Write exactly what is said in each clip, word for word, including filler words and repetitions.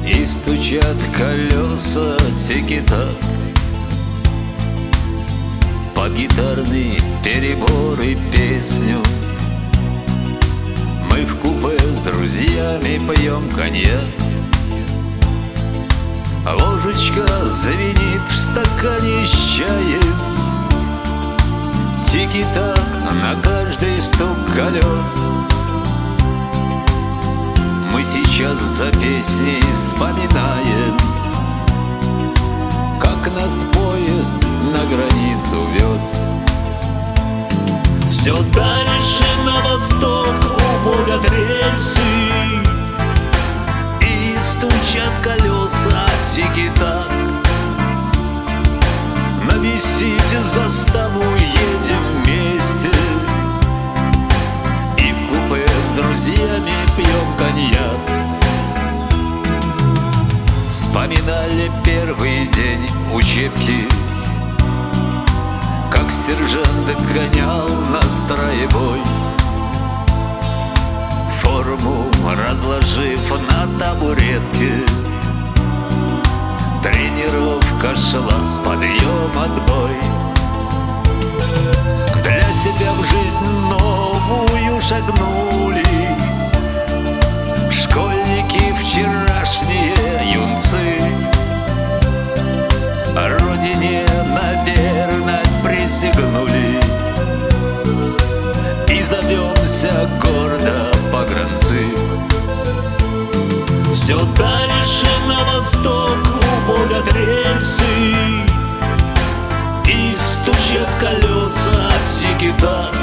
И стучат колеса тики-так под гитарный перебор и песню. Мы в купе с друзьями пьем коньяк. Ложечка звенит в стакане с чаем. Тики-так на каждый стук колес. Мы сейчас за песней вспоминаем, как нас поезд на границу вез. Все дальше на восток уходят рельсы, и стучат колеса тики-так. Навестить заставу едем вместе, и в купе с друзьями пьем коньяк. Вспоминали первый день учебки, как сержант гонял на строевой, форму разложив на табуретке. Тренировка шла, подъем, отбой. Для себя в жизнь новую шагнули школьники вчерашние юнцы. Родине на верность присягнули и зовемся гордо погранцы. Все дальше на восток уходят рельсы, и стучат колеса тики-так.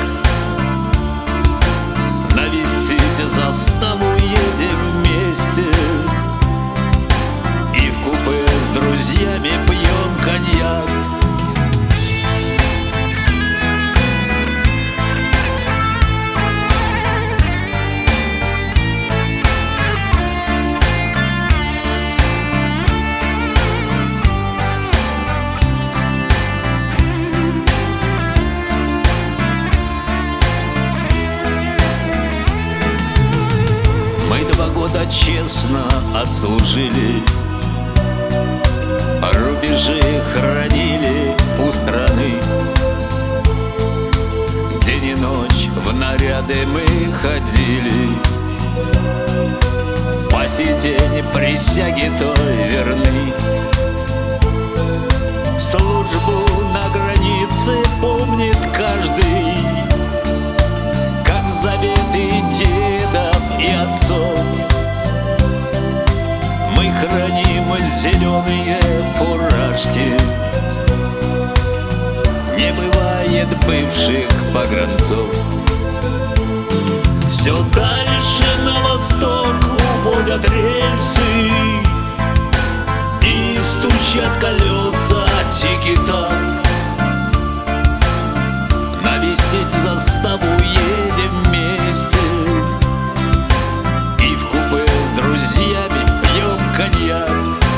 Навестить заставу едем вместе, и в купе с друзьями пьем коньяк. Года честно отслужили, рубежи хранили у страны. День и ночь в наряды мы ходили, по сей день присяге той верны. Службу на границе помнит каждый, как заветы дедов и отцов. Мы храним зеленые фуражки, не бывает бывших погранцов. Все дальше на восток уходят рельсы, и стучат колеса тики-так. Навестить заставу едем вместе, и в купе с друзьями пьем коньяк.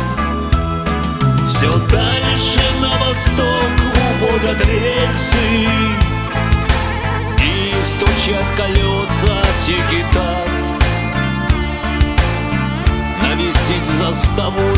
Все дальше на восток уходят рельсы, и стучат колеса тики-так. Навестить заставу